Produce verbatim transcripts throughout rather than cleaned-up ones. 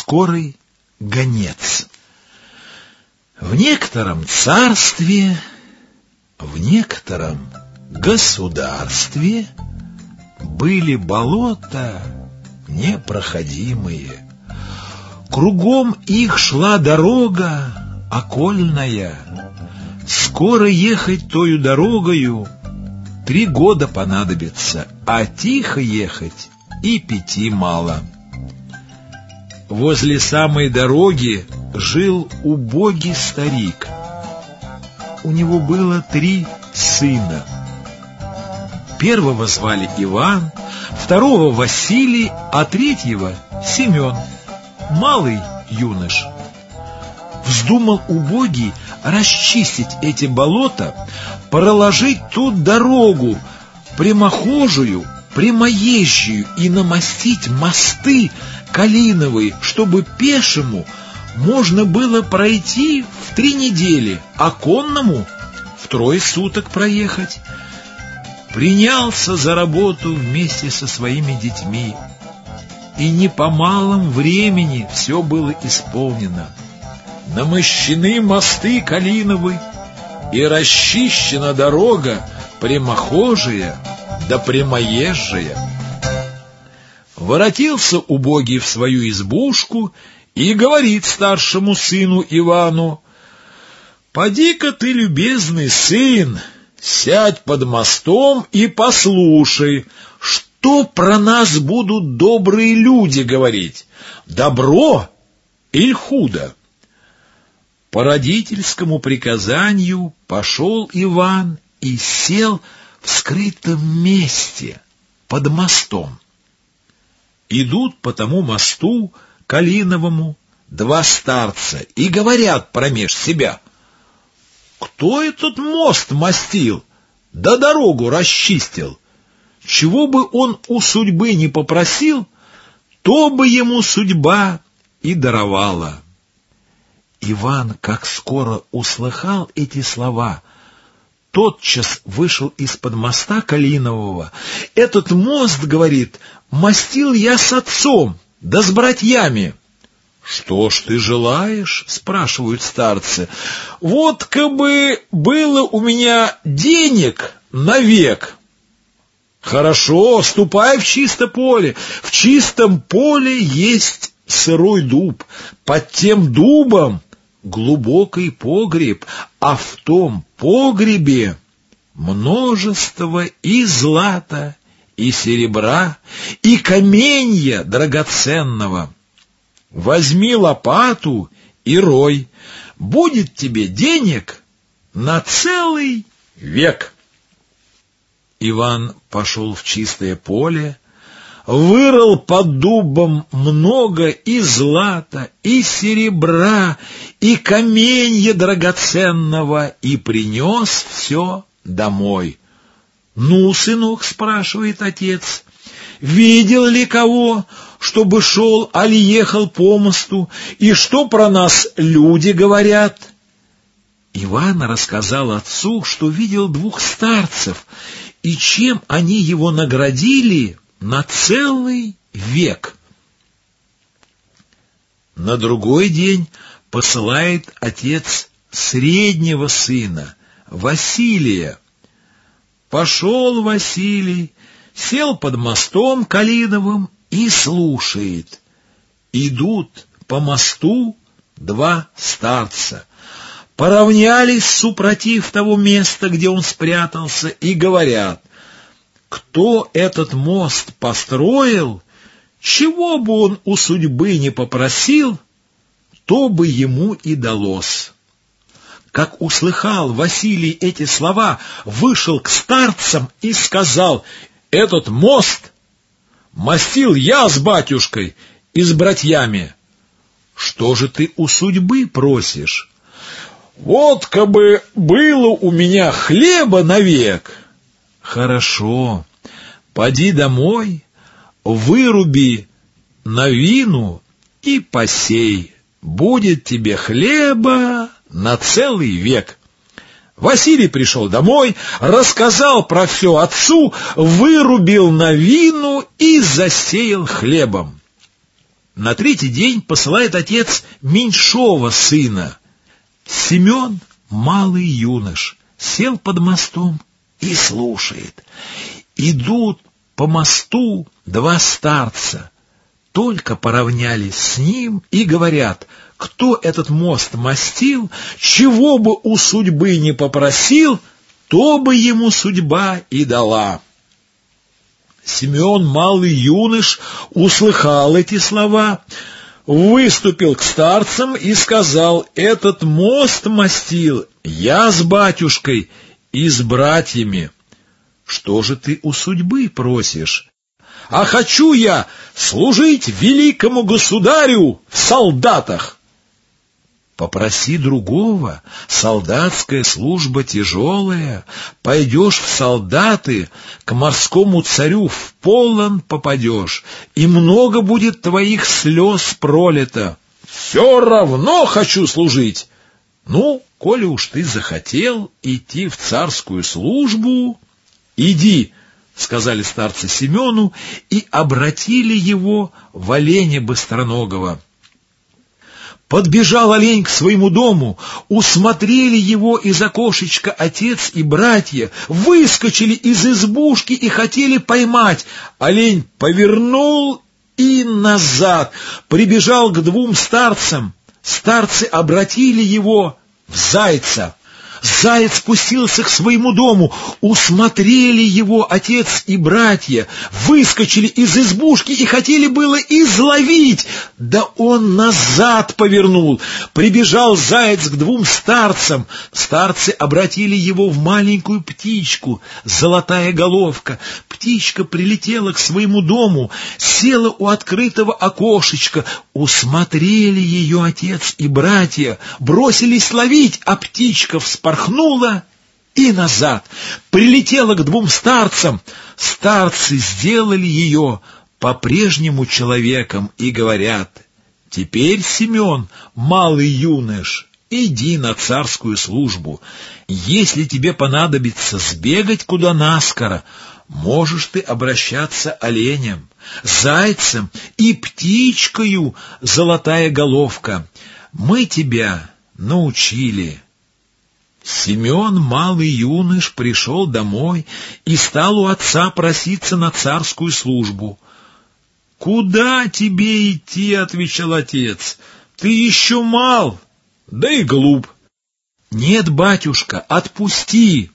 скорый гонец. В некотором царстве, в некотором государстве были болота непроходимые. Кругом их шла дорога окольная. Скоро ехать тою дорогою три года понадобится, а тихо ехать и пяти мало. Возле самой дороги жил убогий старик. У него было три сына. Первого звали Иван, второго Василий, а третьего Семен, малый юнош. Вздумал убогий расчистить эти болота, проложить тут дорогу, прямохожую, прямоезжую, и намостить мосты калиновые, чтобы пешему можно было пройти в три недели, а конному в трое суток проехать. Принялся за работу вместе со своими детьми, и не по малом времени все было исполнено. Намощены мосты калиновы, и расчищена дорога прямохожая да прямоезжая. Воротился убогий в свою избушку и говорит старшему сыну Ивану: «Поди-ка ты, любезный сын, сядь под мостом и послушай, что про нас будут добрые люди говорить, добро или худо». По родительскому приказанию пошел Иван и сел в скрытом месте под мостом. Идут по тому мосту калиновому два старца и говорят промеж себя: «Кто этот мост мостил, да дорогу расчистил? Чего бы он у судьбы не попросил, то бы ему судьба и даровала». Иван, как скоро услыхал эти слова, тотчас вышел из-под моста калинового. «Этот мост, — говорит, — мостил я с отцом, да с братьями». «Что ж ты желаешь?» — спрашивают старцы. «Вот кабы было у меня денег навек». «Хорошо, ступай в чисто поле. В чистом поле есть сырой дуб. Под тем дубом глубокий погреб, а в том погребе множество и злата, и серебра, и каменья драгоценного. Возьми лопату и рой, будет тебе денег на целый век». Иван пошел в чистое поле, вырыл под дубом много и злата, и серебра, и каменья драгоценного, и принес все домой. «Ну, сынок, — спрашивает отец, — видел ли кого, чтобы шел, али ехал по мосту, и что про нас люди говорят?» Иван рассказал отцу, что видел двух старцев, и чем они его наградили на целый век. На другой день посылает отец среднего сына, Василия. Пошел Василий, сел под мостом калиновым и слушает. Идут по мосту два старца. Поравнялись супротив того места, где он спрятался, и говорят: «Кто этот мост построил, чего бы он у судьбы не попросил, то бы ему и далось». Как услыхал Василий эти слова, вышел к старцам и сказал: «Этот мост мостил я с батюшкой и с братьями. Что же ты у судьбы просишь?» «Вот кабы было у меня хлеба навек». «Хорошо, поди домой, выруби новину и посей, будет тебе хлеба на целый век». Василий пришел домой, рассказал про все отцу, вырубил новину и засеял хлебом. На третий день посылает отец меньшого сына. Семен, малый юнош, сел под мостом и слушает. Идут по мосту два старца, только поравнялись с ним и говорят: кто этот мост мостил, чего бы у судьбы не попросил, то бы ему судьба и дала. Семен, малый юнош, услыхал эти слова, выступил к старцам и сказал: этот мост мостил я с батюшкой и с братьями. Что же ты у судьбы просишь? А хочу я служить великому государю в солдатах. Попроси другого, солдатская служба тяжелая, пойдешь в солдаты, к морскому царю в полон попадешь, и много будет твоих слез пролито. Все равно хочу служить. Ну, коли уж ты захотел идти в царскую службу, иди, — сказали старцы Семену и обратили его в оленя быстроногого. Подбежал олень к своему дому, усмотрели его из окошечка отец и братья, выскочили из избушки и хотели поймать. Олень повернул и назад, прибежал к двум старцам. Старцы обратили его в зайца. Заяц спустился к своему дому, усмотрели его отец и братья, выскочили из избушки и хотели было изловить, да он назад повернул. Прибежал заяц к двум старцам, старцы обратили его в маленькую птичку, золотая головка. Птичка прилетела к своему дому, села у открытого окошечка, усмотрели ее отец и братья, бросились ловить, а птичка вспорхнула и назад, прилетела к двум старцам. Старцы сделали ее по-прежнему человеком и говорят: теперь, Семен, малый юнош, иди на царскую службу. Если тебе понадобится сбегать куда наскоро, можешь ты обращаться оленем, зайцем и птичкою, золотая головка. Мы тебя научили. Семен, малый юнош, пришел домой и стал у отца проситься на царскую службу. — Куда тебе идти? — отвечал отец. — Ты еще мал, да и глуп. — Нет, батюшка, отпусти.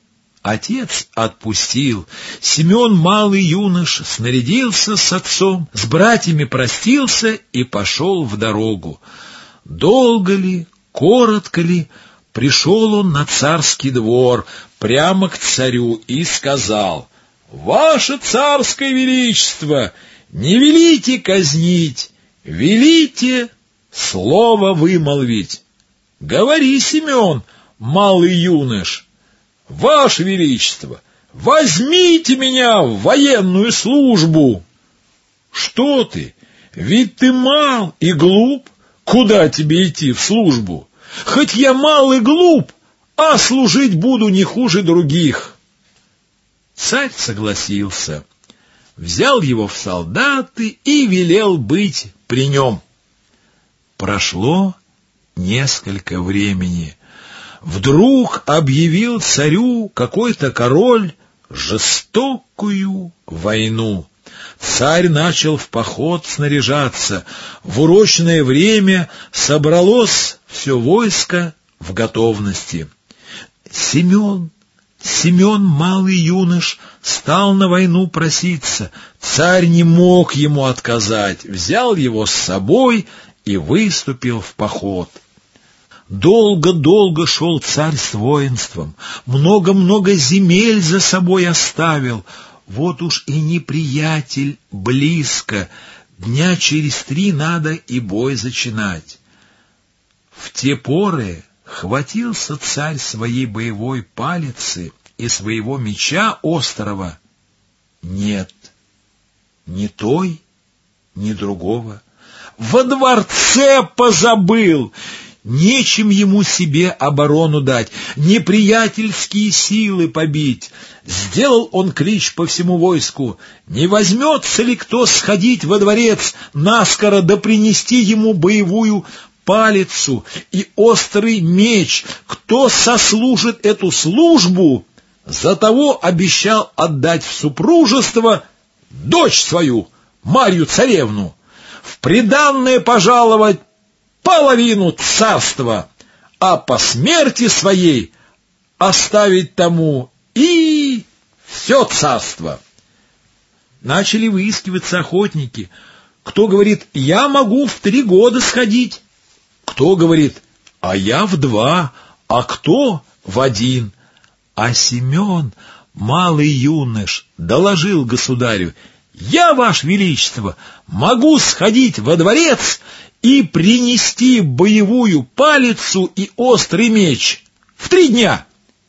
Отец отпустил. Семен, малый юнош, снарядился с отцом, с братьями простился и пошел в дорогу. Долго ли, коротко ли, пришел он на царский двор, прямо к царю, и сказал: «Ваше царское величество, не велите казнить, велите слово вымолвить». «Говори, Семен, малый юнош». «Ваше величество, возьмите меня в военную службу». «Что ты? Ведь ты мал и глуп. Куда тебе идти в службу? Хоть я мал и глуп, а служить буду не хуже других». Царь согласился, взял его в солдаты и велел быть при нем. Прошло несколько времени. Вдруг объявил царю какой-то король жестокую войну. Царь начал в поход снаряжаться. В урочное время собралось все войско в готовности. Семен, Семен, малый юнош, стал на войну проситься. Царь не мог ему отказать, взял его с собой и выступил в поход. Долго-долго шел царь с воинством, много-много земель за собой оставил. Вот уж и неприятель близко, дня через три надо и бой зачинать. В те поры хватился царь своей боевой палицы и своего меча острого. Нет, ни той, ни другого. Во дворце позабыл. нечем ему себе оборону дать, неприятельские силы побить. Сделал он клич по всему войску: не возьмется ли кто сходить во дворец наскоро да принести ему боевую палицу и острый меч? Кто сослужит эту службу, за того обещал отдать в супружество дочь свою, Марью царевну, в приданное пожаловать половину царства, а по смерти своей оставить тому и все царство. Начали выискиваться охотники. Кто говорит: я могу в три года сходить, кто говорит: а я в два, а кто в один. А Семен, малый юнош, доложил государю: я, ваше величество, могу сходить во дворец и принести боевую палицу и острый меч в три дня.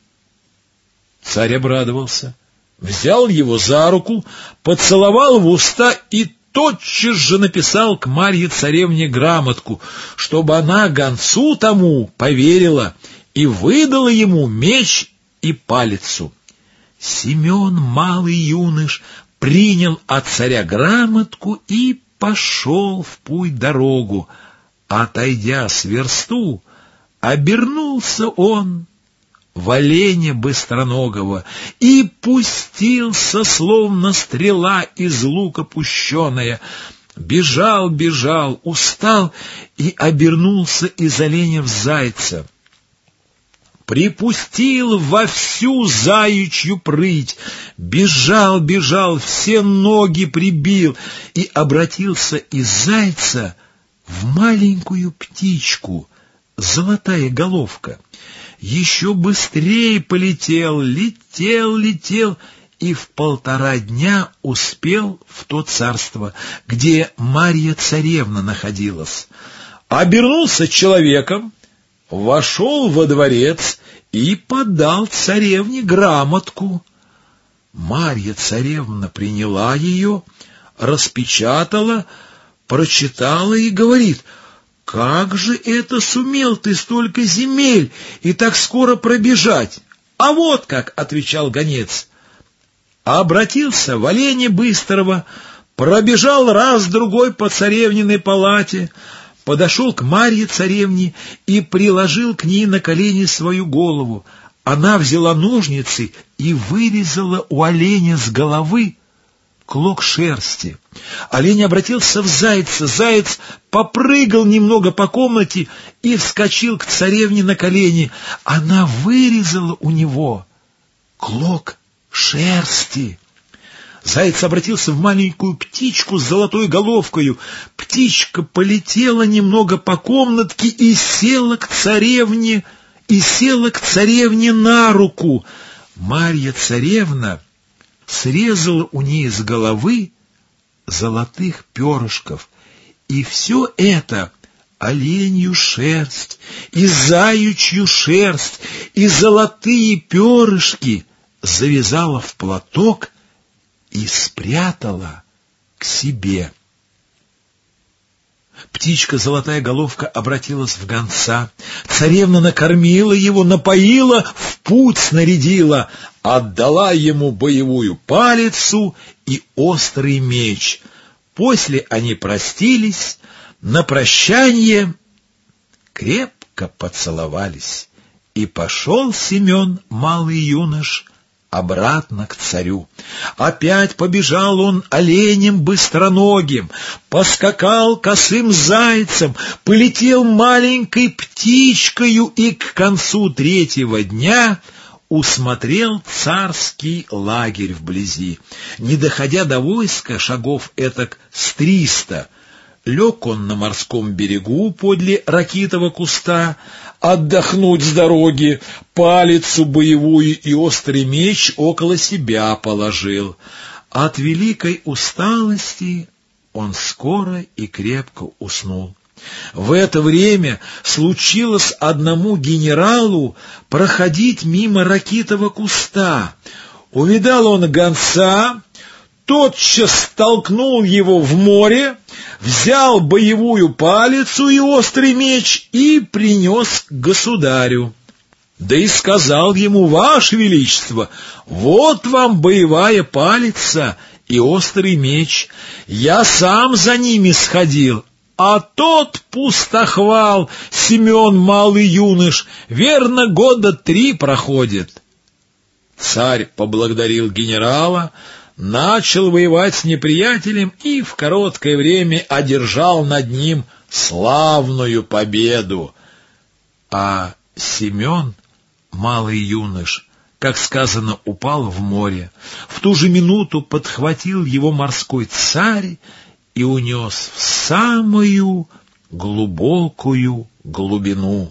Царь обрадовался, взял его за руку, поцеловал в уста и тотчас же написал к Марье царевне грамотку, чтобы она гонцу тому поверила и выдала ему меч и палицу. Семен, малый юнош, принял от царя грамотку и пошел в путь дорогу. Отойдя с версту, обернулся он в оленя быстроногого и пустился, словно стрела из лука пущеная. Бежал, бежал, устал и обернулся из оленя в зайца. Припустил во всю заячью прыть, бежал, бежал, все ноги прибил и обратился из зайца в маленькую птичку, золотая головка. Еще быстрее полетел, летел, летел и в полтора дня успел в то царство, где Марья царевна находилась. Обернулся человеком, вошел во дворец и подал царевне грамотку. Марья царевна приняла ее, распечатала, прочитала и говорит: как же это сумел ты столько земель и так скоро пробежать? А вот как, — отвечал гонец, — обратился в оленя быстрого, пробежал раз-другой по царевниной палате, подошел к Марье царевне и приложил к ней на колени свою голову. Она взяла ножницы и вырезала у оленя с головы клок шерсти. Олень обратился в зайца, заяц попрыгал немного по комнате и вскочил к царевне на колени. Она вырезала у него клок шерсти. Заяц обратился в маленькую птичку с золотой головкою. Птичка полетела немного по комнатке и села к царевне, и села к царевне на руку. Марья царевна срезала у ней с головы золотых перышков, и все это — оленью шерсть, и заячью шерсть, и золотые перышки — завязала в платок и спрятала к себе. Птичка золотая головка обратилась в гонца. Царевна накормила его, напоила, в путь снарядила, отдала ему боевую палицу и острый меч. После они простились, на прощанье крепко поцеловались, и пошел Семен, малый юнош, обратно к царю. Опять побежал он оленем быстроногим, поскакал косым зайцем, полетел маленькой птичкою и к концу третьего дня усмотрел царский лагерь вблизи. Не доходя до войска шагов этак с триста, лег он на морском берегу подле ракитого куста, отдохнуть с дороги, палицу боевую и острый меч около себя положил. От великой усталости он скоро и крепко уснул. В это время случилось одному генералу проходить мимо ракитого куста. Увидал он гонца, тотчас столкнул его в море, взял боевую палицу и острый меч и принес к государю. Да и сказал ему: «Ваше Величество, вот вам боевая палица и острый меч. Я сам за ними сходил, а тот пустохвал, Семен малый юнош, верно, года три проходит». Царь поблагодарил генерала, начал воевать с неприятелем и в короткое время одержал над ним славную победу. А Семен, малый юнош, как сказано, упал в море. В ту же минуту подхватил его морской царь и унес в самую глубокую глубину.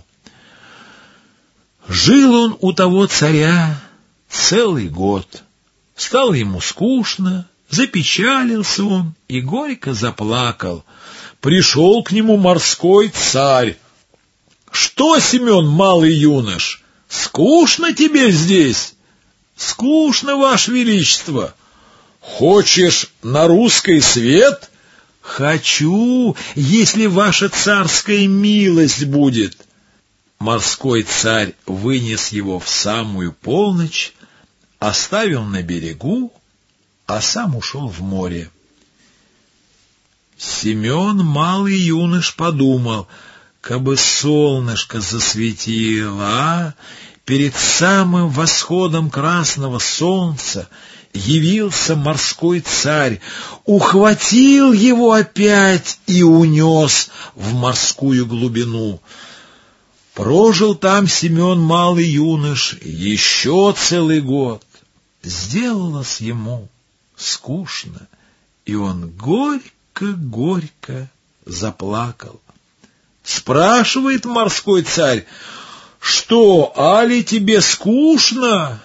Жил он у того царя целый год. Стало ему скучно, запечалился он и горько заплакал. Пришел к нему морской царь. «Что, Семен, малый юнош, скучно тебе здесь?» «Скучно, Ваше Величество». «Хочешь на русский свет?» «Хочу, если ваша царская милость будет». Морской царь вынес его в самую полночь, оставил на берегу, а сам ушел в море. Семен, малый юнош, подумал: кабы солнышко засветило, а перед самым восходом красного солнца явился морской царь, ухватил его опять и унес в морскую глубину. Прожил там Семен, малый юнош, еще целый год. Сделалось ему скучно, и он горько-горько заплакал. Спрашивает морской царь: «Что, али тебе скучно?»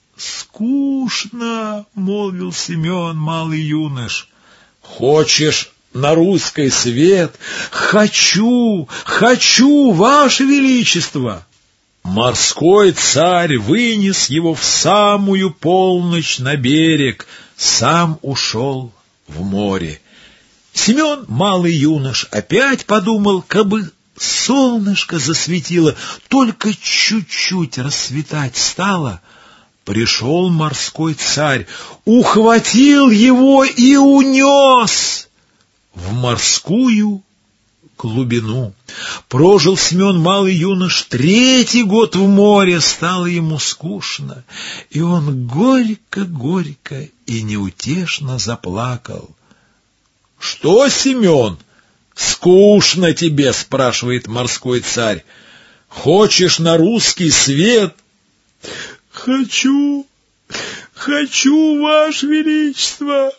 «Скучно», — молвил Семен, малый юнош. «Хочешь на русский свет?» «Хочу, хочу, Ваше Величество!» Морской царь вынес его в самую полночь на берег, сам ушел в море. Семен, малый юнош, опять подумал, кабы солнышко засветило, только чуть-чуть рассветать стало. Пришел морской царь, ухватил его и унес в морскую глубину. Прожил Семен, малый юнош, третий год в море, стало ему скучно, и он горько-горько и неутешно заплакал. «Что, Семен, скучно тебе?» — спрашивает морской царь. «Хочешь на русский свет?» «Хочу, хочу, Ваше Величество!»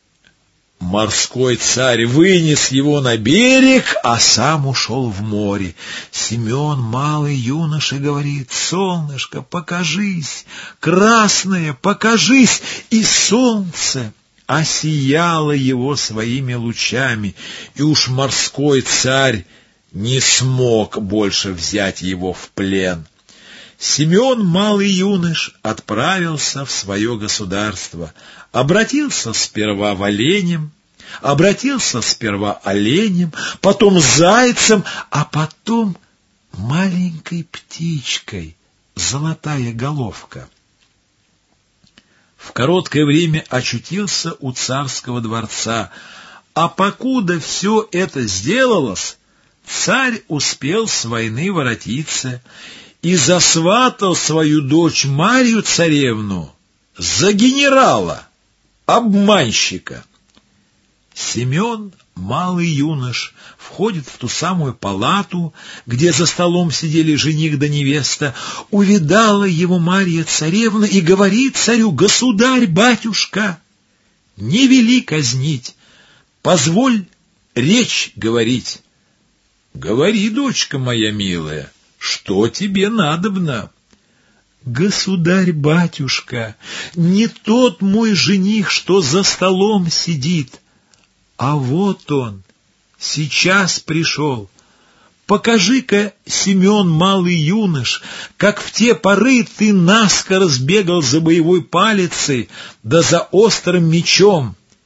Морской царь вынес его на берег, а сам ушел в море. Семен, малый юноша, говорит: «Солнышко, покажись, красное, покажись!» И солнце осияло его своими лучами, и уж морской царь не смог больше взять его в плен. Семен, малый юнош, отправился в свое государство, обратился сперва в оленем, обратился сперва оленем, потом зайцем, а потом маленькой птичкой, золотая головка. В короткое время очутился у царского дворца, а покуда все это сделалось, царь успел с войны воротиться и засватал свою дочь Марью царевну за генерала, обманщика. Семен, малый юнош, входит в ту самую палату, где за столом сидели жених да невеста. Увидала его Марья царевна и говорит царю: «Государь, батюшка, не вели казнить, позволь речь говорить». «Говори, дочка моя милая, что тебе надобно?» «Государь, батюшка, не тот мой жених, что за столом сидит, а вот он, сейчас пришел. Покажи-ка, Семен, малый юнош, как в те поры ты наскоро сбегал за боевой палицей да за острым мечом».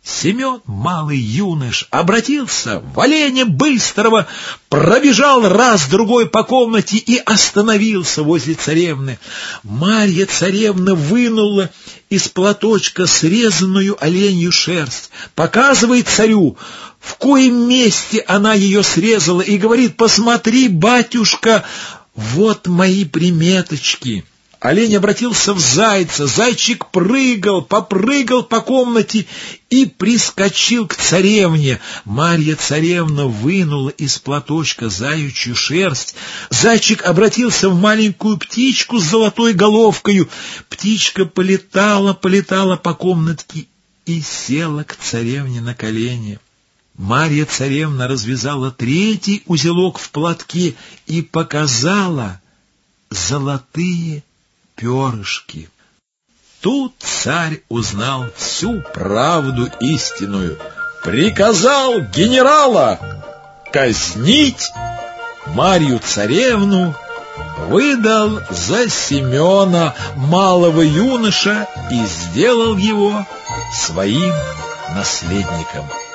Семен, малый юнош, обратился в оленя быстрого, пробежал раз-другой по комнате и остановился возле царевны. Марья царевна вынула из платочка срезанную оленью шерсть, показывает царю, в коем месте она ее срезала, и говорит: «Посмотри, батюшка, вот мои приметочки». Олень обратился в зайца, зайчик прыгал, попрыгал по комнате и прискочил к царевне. Марья царевна вынула из платочка заячью шерсть. Зайчик обратился в маленькую птичку с золотой головкою. Птичка полетала, полетала по комнатке и села к царевне на колени. Марья царевна развязала третий узелок в платке и показала золотые перышки. Тут царь узнал всю правду истинную, приказал генерала казнить, Марью царевну выдал за Семена, малого юноша, и сделал его своим наследником.